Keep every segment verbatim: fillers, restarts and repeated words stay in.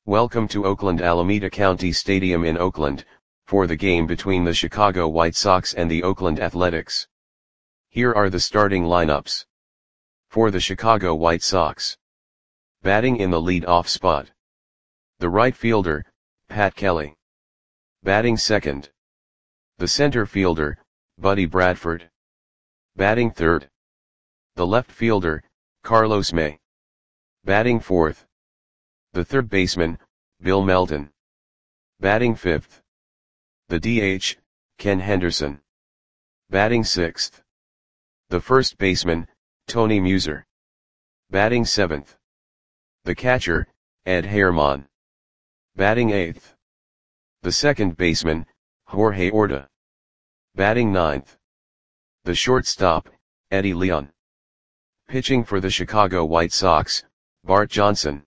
Welcome to Oakland Alameda County Stadium in Oakland, for the game between the Chicago White Sox and the Oakland Athletics. Here are the starting lineups. For the Chicago White Sox. Batting in the lead-off spot. The right fielder, Pat Kelly. Batting second. The center fielder, Buddy Bradford. Batting third. The left fielder, Carlos May. Batting fourth. The third baseman, Bill Melton. Batting fifth. The D H, Ken Henderson. Batting sixth. The first baseman, Tony Muser. Batting seventh. The catcher, Ed Herman. Batting eighth. The second baseman, Jorge Orta. Batting ninth. The shortstop, Eddie Leon. Pitching for the Chicago White Sox, Bart Johnson.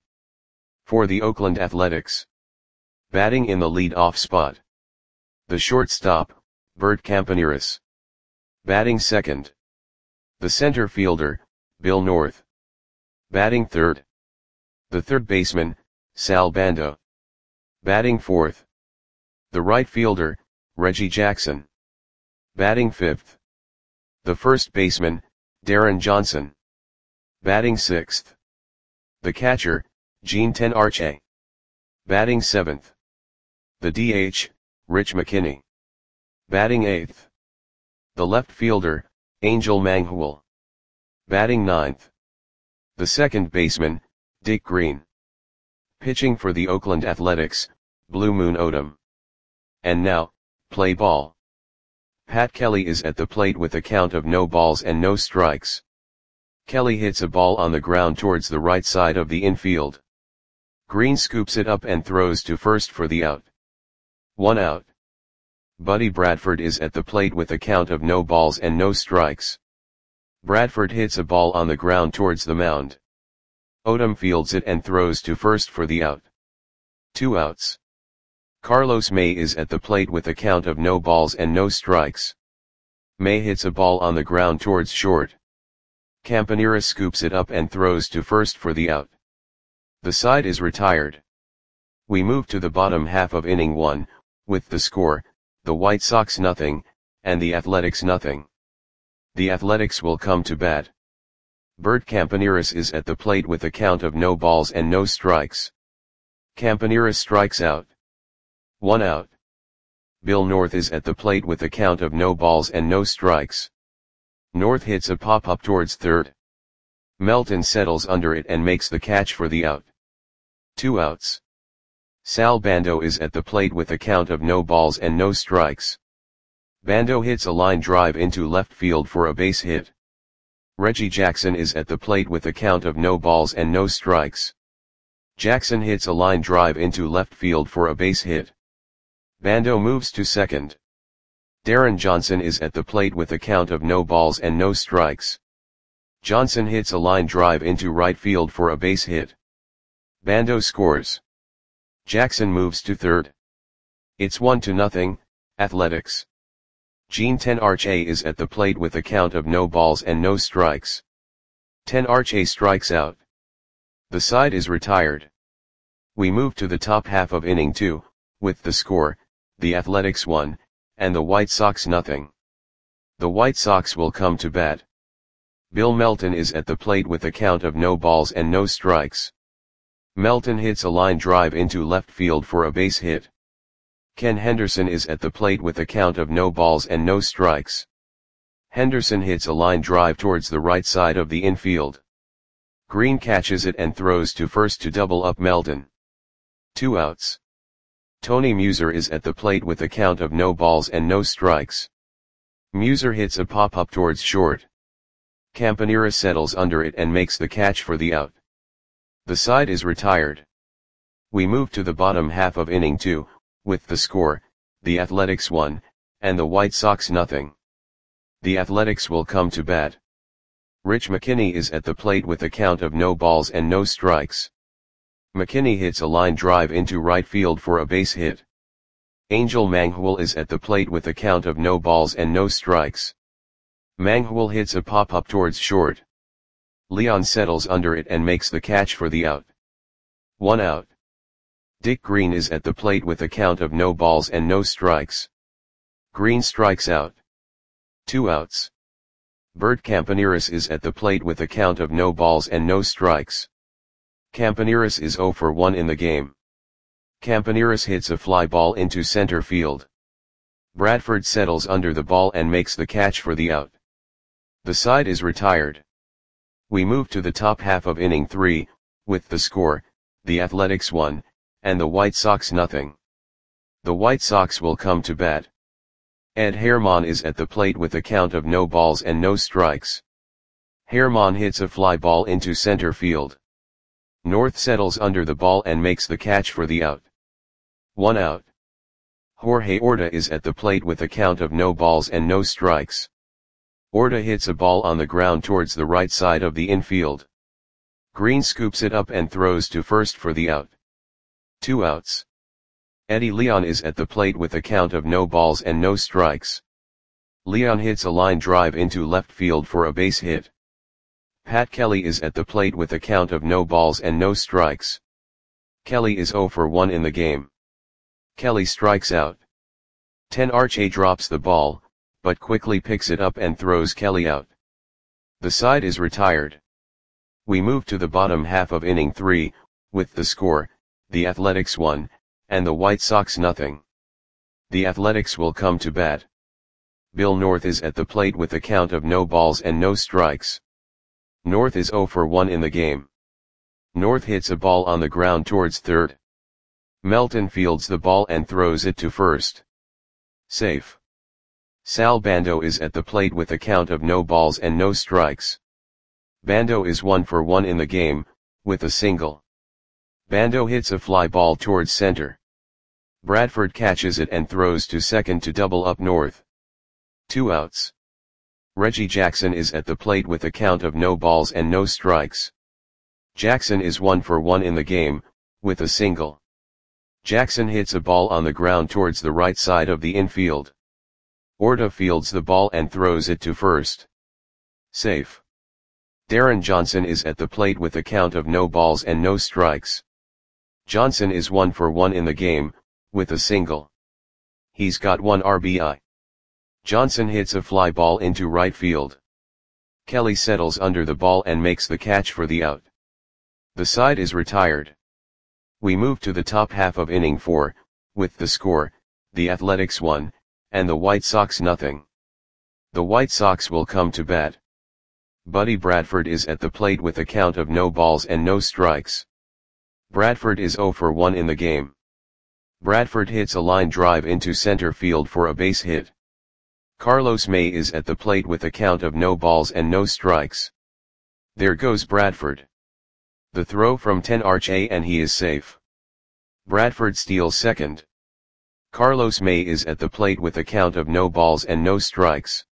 For the Oakland Athletics. Batting in the lead-off spot. The shortstop, Bert Campaneris. Batting second. The center fielder, Bill North. Batting third. The third baseman, Sal Bando. Batting fourth. The right fielder, Reggie Jackson. Batting fifth. The first baseman, Darren Johnson. Batting sixth. The catcher, Gene Tenarche. Batting seventh. The D H, Rich McKinney. Batting eighth. The left fielder, Angel Manghul. Batting ninth. The second baseman, Dick Green. Pitching for the Oakland Athletics, Blue Moon Odom. And now, play ball. Pat Kelly is at the plate with a count of no balls and no strikes. Kelly hits a ball on the ground towards the right side of the infield. Green scoops it up and throws to first for the out. One out. Buddy Bradford is at the plate with a count of no balls and no strikes. Bradford hits a ball on the ground towards the mound. Odom fields it and throws to first for the out. Two outs. Carlos May is at the plate with a count of no balls and no strikes. May hits a ball on the ground towards short. Campaneris scoops it up and throws to first for the out. The side is retired. We move to the bottom half of inning one, with the score, the White Sox nothing, and the Athletics nothing. The Athletics will come to bat. Bert Campaneris is at the plate with a count of no balls and no strikes. Campaneris strikes out. One out. Bill North is at the plate with a count of no balls and no strikes. North hits a pop-up towards third. Melton settles under it and makes the catch for the out. Two outs. Sal Bando is at the plate with a count of no balls and no strikes. Bando hits a line drive into left field for a base hit. Reggie Jackson is at the plate with a count of no balls and no strikes. Jackson hits a line drive into left field for a base hit. Bando moves to second. Darren Johnson is at the plate with a count of no balls and no strikes. Johnson hits a line drive into right field for a base hit. Bando scores. Jackson moves to third. It's one to nothing, Athletics. Gene Tenarche is at the plate with a count of no balls and no strikes. Tenarche strikes out. The side is retired. We move to the top half of inning two, with the score, the Athletics one, and the White Sox nothing. The White Sox will come to bat. Bill Melton is at the plate with a count of no balls and no strikes. Melton hits a line drive into left field for a base hit. Ken Henderson is at the plate with a count of no balls and no strikes. Henderson hits a line drive towards the right side of the infield. Green catches it and throws to first to double up Melton. Two outs. Tony Muser is at the plate with a count of no balls and no strikes. Muser hits a pop-up towards short. Campaneris settles under it and makes the catch for the out. The side is retired. We move to the bottom half of inning two, with the score, the Athletics one, and the White Sox nothing. The Athletics will come to bat. Rich McKinney is at the plate with a count of no balls and no strikes. McKinney hits a line drive into right field for a base hit. Angel Manghul is at the plate with a count of no balls and no strikes. Manghul hits a pop-up towards short. Leon settles under it and makes the catch for the out. One out. Dick Green is at the plate with a count of no balls and no strikes. Green strikes out. Two outs. Bert Campaneris is at the plate with a count of no balls and no strikes. Campaneris is oh for one in the game. Campaneris hits a fly ball into center field. Bradford settles under the ball and makes the catch for the out. The side is retired. We move to the top half of inning three, with the score, the Athletics one, and the White Sox nothing. The White Sox will come to bat. Ed Herman is at the plate with a count of no balls and no strikes. Herman hits a fly ball into center field. North settles under the ball and makes the catch for the out. One out. Jorge Orta is at the plate with a count of no balls and no strikes. Orta hits a ball on the ground towards the right side of the infield. Green scoops it up and throws to first for the out. Two outs. Eddie Leon is at the plate with a count of no balls and no strikes. Leon hits a line drive into left field for a base hit. Pat Kelly is at the plate with a count of no balls and no strikes. Kelly is oh for one in the game. Kelly strikes out. Ten Arche drops the ball, but quickly picks it up and throws Kelly out. The side is retired. We move to the bottom half of inning three, with the score, the Athletics one, and the White Sox nothing. The Athletics will come to bat. Bill North is at the plate with a count of no balls and no strikes. North is oh for one in the game. North hits a ball on the ground towards third. Melton fields the ball and throws it to first. Safe. Sal Bando is at the plate with a count of no balls and no strikes. Bando is one for one in the game, with a single. Bando hits a fly ball towards center. Bradford catches it and throws to second to double up North. Two outs. Reggie Jackson is at the plate with a count of no balls and no strikes. Jackson is one for one in the game, with a single. Jackson hits a ball on the ground towards the right side of the infield. Orta fields the ball and throws it to first. Safe. Darren Johnson is at the plate with a count of no balls and no strikes. Johnson is one for one in the game, with a single. He's got one R B I. Johnson hits a fly ball into right field. Kelly settles under the ball and makes the catch for the out. The side is retired. We move to the top half of inning four, with the score, the Athletics one, and the White Sox nothing. The White Sox will come to bat. Buddy Bradford is at the plate with a count of no balls and no strikes. Bradford is oh for one in the game. Bradford hits a line drive into center field for a base hit. Carlos May is at the plate with a count of no balls and no strikes. There goes Bradford. The throw from ten Arche and he is safe. Bradford steals second. Carlos May is at the plate with a count of no balls and no strikes.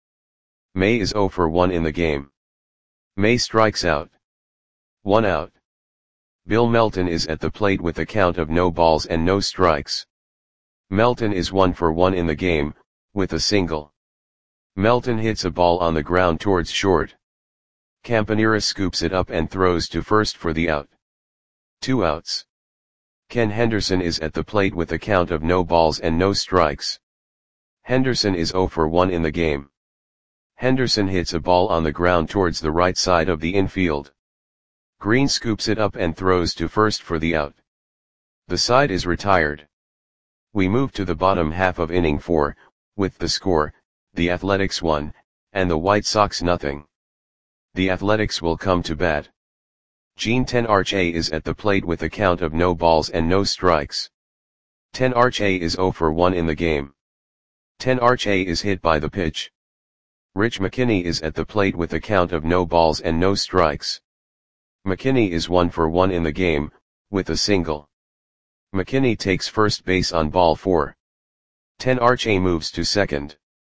May is oh for one in the game. May strikes out. One out. Bill Melton is at the plate with a count of no balls and no strikes. Melton is one for one in the game, with a single. Melton hits a ball on the ground towards short. Campaneris scoops it up and throws to first for the out. Two outs. Ken Henderson is at the plate with a count of no balls and no strikes. Henderson is oh for one in the game. Henderson hits a ball on the ground towards the right side of the infield. Green scoops it up and throws to first for the out. The side is retired. We move to the bottom half of inning four, with the score, the Athletics one, and the White Sox nothing. The Athletics will come to bat. Gene ten Arche is at the plate with a count of no balls and no strikes. ten Arche is oh for one in the game. ten Arche is hit by the pitch. Rich McKinney is at the plate with a count of no balls and no strikes. McKinney is one for one in the game, with a single. McKinney takes first base on ball four. ten Arche moves to second.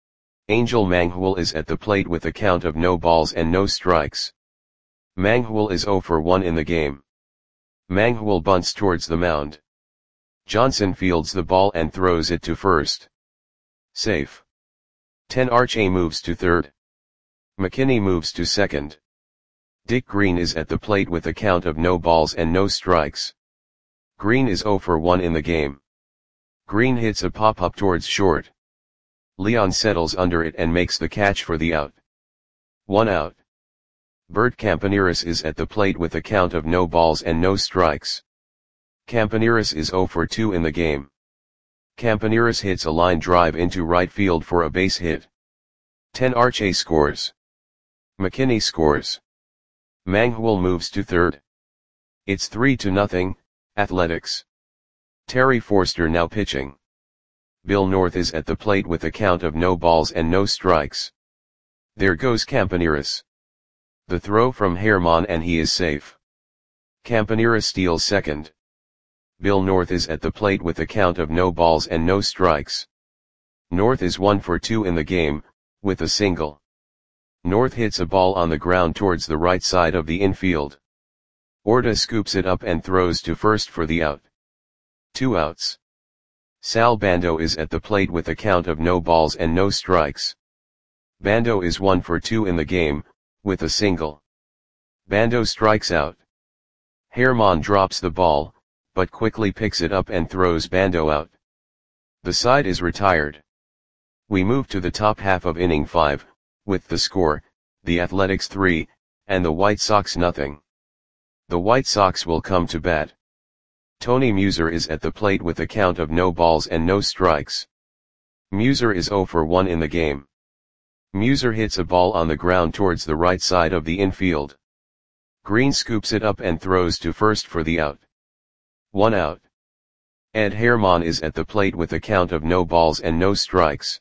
Angel Manghul is at the plate with a count of no balls and no strikes. Manghul is oh for one in the game. Manghul bunts towards the mound. Johnson fields the ball and throws it to first. Safe. ten Arche moves to third. McKinney moves to second. Dick Green is at the plate with a count of no balls and no strikes. Green is zero for one in the game. Green hits a pop-up towards short. Leon settles under it and makes the catch for the out. One out. Bert Campaneris is at the plate with a count of no balls and no strikes. Campaneris is zero for two in the game. Campaneris hits a line drive into right field for a base hit. ten Arche scores. McKinney scores. Manghwal moves to third. It's three to nothing, Athletics. Terry Forster now pitching. Bill North is at the plate with a count of no balls and no strikes. There goes Campaneris. The throw from Herman and he is safe. Campaneris steals second. Bill North is at the plate with a count of no balls and no strikes. North is one for two in the game, with a single. North hits a ball on the ground towards the right side of the infield. Orta scoops it up and throws to first for the out. Two outs. Sal Bando is at the plate with a count of no balls and no strikes. Bando is one for two in the game, with a single. Bando strikes out. Herman drops the ball, but quickly picks it up and throws Bando out. The side is retired. We move to the top half of inning five, with the score, the Athletics three, and the White Sox nothing. The White Sox will come to bat. Tony Muser is at the plate with a count of no balls and no strikes. Muser is zero for one in the game. Muser hits a ball on the ground towards the right side of the infield. Green scoops it up and throws to first for the out. One out. Ed Herman is at the plate with a count of no balls and no strikes.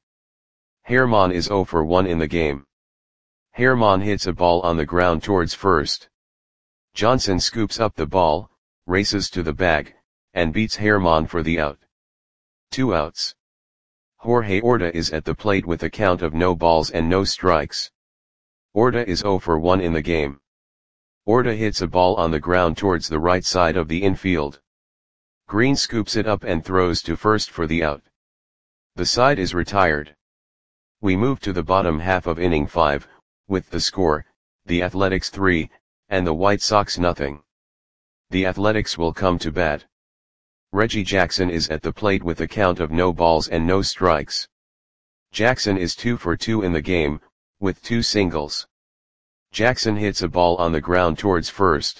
Herman is zero for one in the game. Herman hits a ball on the ground towards first. Johnson scoops up the ball, races to the bag, and beats Herman for the out. Two outs. Jorge Orta is at the plate with a count of no balls and no strikes. Orta is zero for one in the game. Orta hits a ball on the ground towards the right side of the infield. Green scoops it up and throws to first for the out. The side is retired. We move to the bottom half of inning five, with the score, the Athletics three, and the White Sox nothing. The Athletics will come to bat. Reggie Jackson is at the plate with a count of no balls and no strikes. Jackson is two for two in the game, with two singles. Jackson hits a ball on the ground towards first.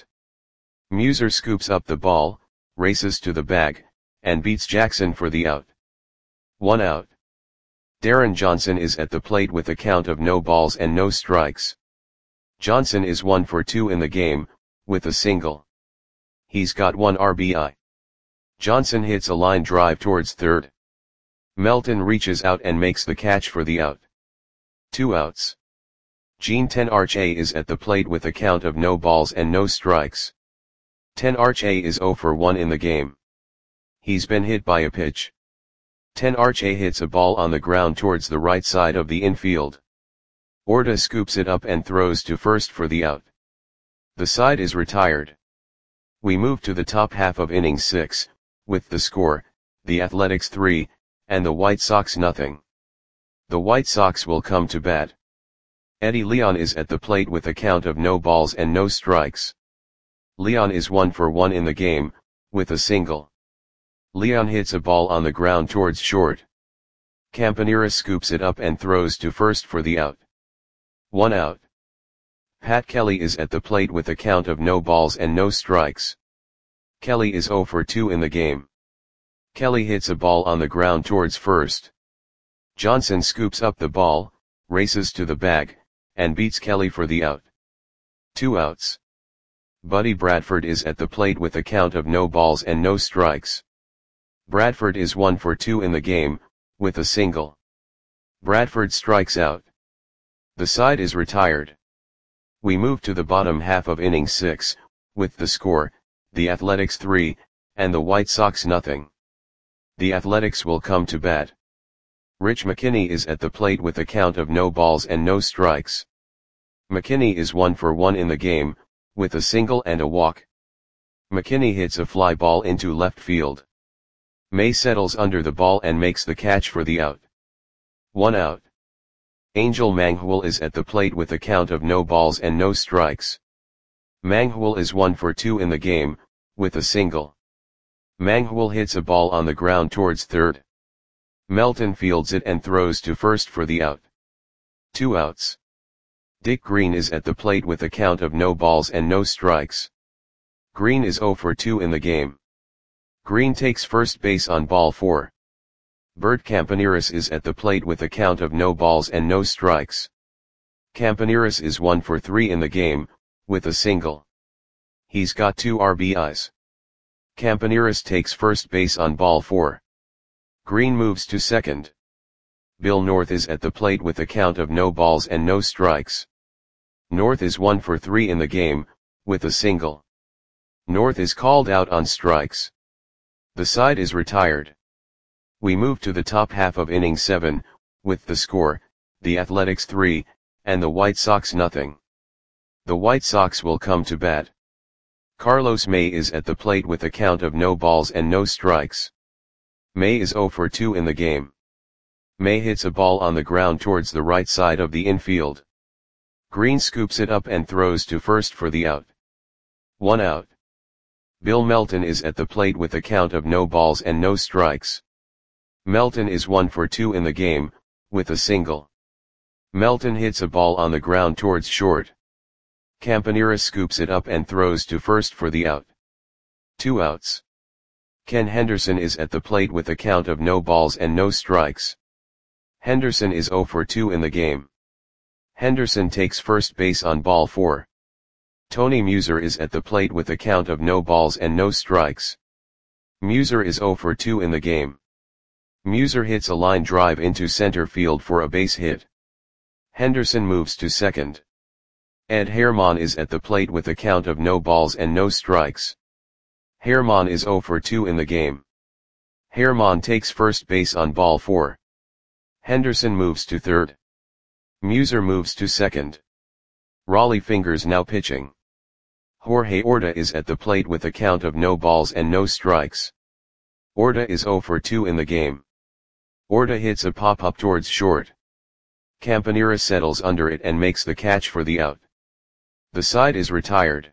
Muser scoops up the ball, races to the bag, and beats Jackson for the out. One out. Darren Johnson is at the plate with a count of no balls and no strikes. Johnson is one for two in the game, with a single. He's got one R B I. Johnson hits a line drive towards third. Melton reaches out and makes the catch for the out. Two outs. Gene ten Arche is at the plate with a count of no balls and no strikes. ten Arche is zero for one in the game. He's been hit by a pitch. ten Arche hits a ball on the ground towards the right side of the infield. Orta scoops it up and throws to first for the out. The side is retired. We move to the top half of inning six, with the score, the Athletics three, and the White Sox nothing. The White Sox will come to bat. Eddie Leon is at the plate with a count of no balls and no strikes. Leon is one for one in the game, with a single. Leon hits a ball on the ground towards short. Campaneris scoops it up and throws to first for the out. One out. Pat Kelly is at the plate with a count of no balls and no strikes. Kelly is zero for two in the game. Kelly hits a ball on the ground towards first. Johnson scoops up the ball, races to the bag, and beats Kelly for the out. Two outs. Buddy Bradford is at the plate with a count of no balls and no strikes. Bradford is one for two in the game, with a single. Bradford strikes out. The side is retired. We move to the bottom half of inning six, with the score, the Athletics three, and the White Sox nothing. The Athletics will come to bat. Rich McKinney is at the plate with a count of no balls and no strikes. McKinney is one for one in the game, with a single and a walk. McKinney hits a fly ball into left field. May settles under the ball and makes the catch for the out. One out. Angel Manghwal is at the plate with a count of no balls and no strikes. Manghwal is one for two in the game, with a single. Manghwal hits a ball on the ground towards third. Melton fields it and throws to first for the out. Two outs. Dick Green is at the plate with a count of no balls and no strikes. Green is oh for two in the game. Green takes first base on ball four. Bert Campaneris is at the plate with a count of no balls and no strikes. Campaneris is one for three in the game, with a single. He's got two R B Is. Campaneris takes first base on ball four. Green moves to second. Bill North is at the plate with a count of no balls and no strikes. North is one for three in the game, with a single. North is called out on strikes. The side is retired. We move to the top half of inning seven, with the score, the Athletics three, and the White Sox nothing. The White Sox will come to bat. Carlos May is at the plate with a count of no balls and no strikes. May is oh for two in the game. May hits a ball on the ground towards the right side of the infield. Green scoops it up and throws to first for the out. One out. Bill Melton is at the plate with a count of no balls and no strikes. Melton is one for two in the game, with a single. Melton hits a ball on the ground towards short. Campaneris scoops it up and throws to first for the out. Two outs. Ken Henderson is at the plate with a count of no balls and no strikes. Henderson is oh for two in the game. Henderson takes first base on ball four. Tony Muser is at the plate with a count of no balls and no strikes. Muser is oh for two in the game. Muser hits a line drive into center field for a base hit. Henderson moves to second. Ed Herman is at the plate with a count of no balls and no strikes. Herman is oh for two in the game. Herman takes first base on ball four. Henderson moves to third. Muser moves to second. Raleigh Fingers now pitching. Jorge Orta is at the plate with a count of no balls and no strikes. Orta is oh for two in the game. Orta hits a pop-up towards short. Campaneris settles under it and makes the catch for the out. The side is retired.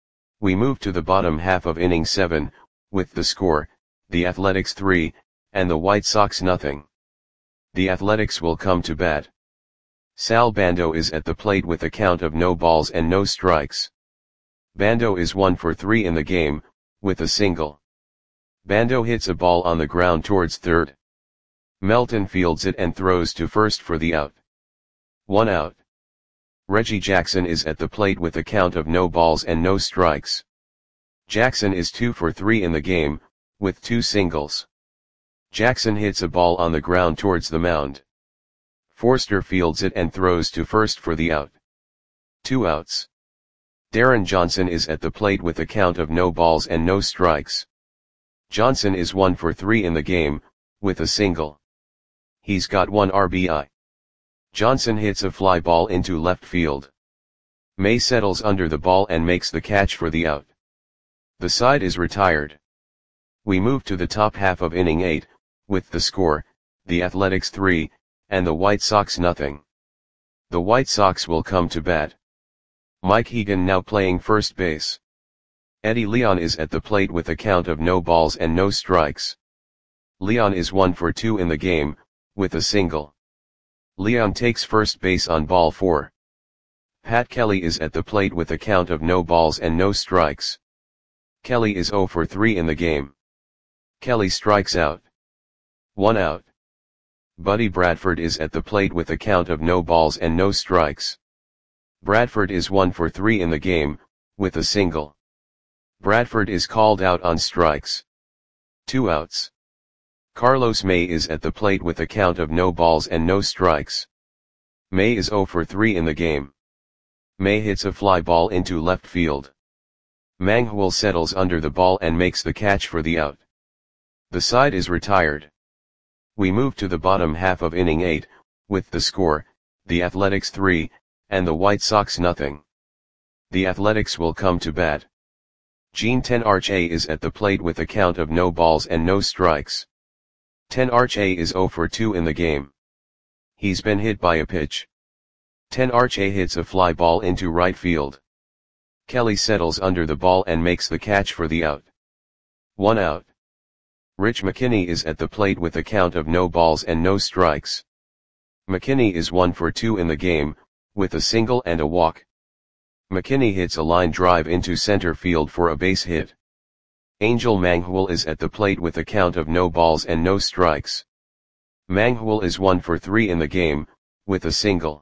We move to the bottom half of inning seven, with the score, the Athletics three, and the White Sox nothing. The Athletics will come to bat. Sal Bando is at the plate with a count of no balls and no strikes. Bando is one for three in the game, with a single. Bando hits a ball on the ground towards third. Melton fields it and throws to first for the out. One out. Reggie Jackson is at the plate with a count of no balls and no strikes. Jackson is two for three in the game, with two singles. Jackson hits a ball on the ground towards the mound. Forster fields it and throws to first for the out. Two outs. Darren Johnson is at the plate with a count of no balls and no strikes. Johnson is one for three in the game, with a single. He's got one R B I. Johnson hits a fly ball into left field. May settles under the ball and makes the catch for the out. The side is retired. We move to the top half of inning eight, with the score, the Athletics three, and the White Sox nothing. The White Sox will come to bat. Mike Hegan now playing first base. Eddie Leon is at the plate with a count of no balls and no strikes. Leon is one for two in the game, with a single. Leon takes first base on ball four. Pat Kelly is at the plate with a count of no balls and no strikes. Kelly is oh for three in the game. Kelly strikes out. One out. Buddy Bradford is at the plate with a count of no balls and no strikes. Bradford is one for three in the game, with a single. Bradford is called out on strikes. Two outs. Carlos May is at the plate with a count of no balls and no strikes. May is oh for three in the game. May hits a fly ball into left field. Manghwal settles under the ball and makes the catch for the out. The side is retired. We move to the bottom half of inning eight, with the score, the Athletics three, and the White Sox nothing. The Athletics will come to bat. Gene Tenarche is at the plate with a count of no balls and no strikes. Tenarche is oh for two in the game. He's been hit by a pitch. Tenarche hits a fly ball into right field. Kelly settles under the ball and makes the catch for the out. One out. Rich McKinney is at the plate with a count of no balls and no strikes. McKinney is one for two in the game, with a single and a walk. McKinney hits a line drive into center field for a base hit. Angel Manghul is at the plate with a count of no balls and no strikes. Manghul is one for three in the game, with a single.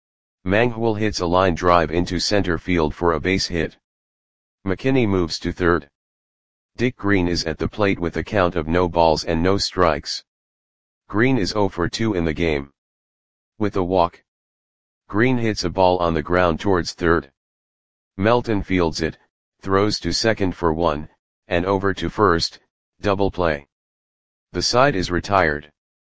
Manghul hits a line drive into center field for a base hit. McKinney moves to third. Dick Green is at the plate with a count of no balls and no strikes. Green is zero for two in the game. With a walk. Green hits a ball on the ground towards third. Melton fields it, throws to second for one, and over to first, double play. The side is retired.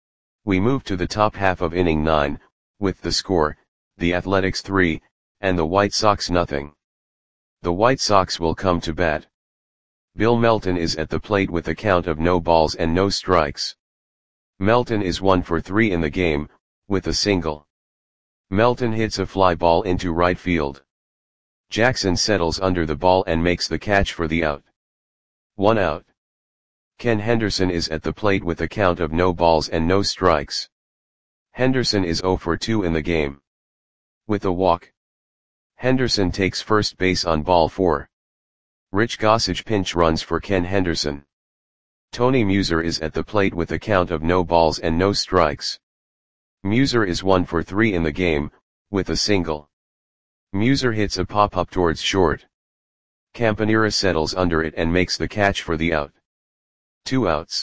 We move to the top half of inning nine, with the score, the Athletics three, and the White Sox nothing. The White Sox will come to bat. Bill Melton is at the plate with a count of no balls and no strikes. Melton is one for three in the game, with a single. Melton hits a fly ball into right field. Jackson settles under the ball and makes the catch for the out. One out. Ken Henderson is at the plate with a count of no balls and no strikes. Henderson is zero for two in the game. With a walk. Henderson takes first base on ball four. Rich Gossage pinch runs for Ken Henderson. Tony Muser is at the plate with a count of no balls and no strikes. Muser is one for three in the game, with a single. Muser hits a pop-up towards short. Campanera settles under it and makes the catch for the out. Two outs.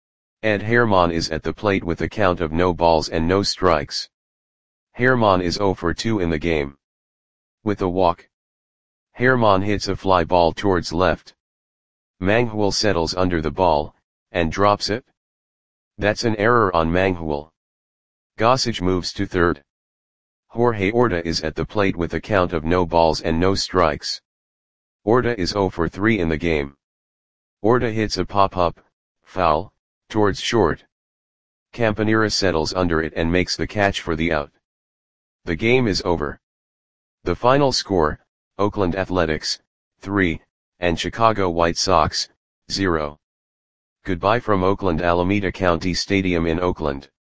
Ed Herman is at the plate with a count of no balls and no strikes. Herman is zero for two in the game. With a walk. Herman hits a fly ball towards left. Manghul settles under the ball, and drops it. That's an error on Manghul. Gossage moves to third. Jorge Orta is at the plate with a count of no balls and no strikes. Orta is zero for three in the game. Orta hits a pop-up, foul, towards short. Campanera settles under it and makes the catch for the out. The game is over. The final score, Oakland Athletics, three, and Chicago White Sox, zero. Goodbye from Oakland Alameda County Stadium in Oakland.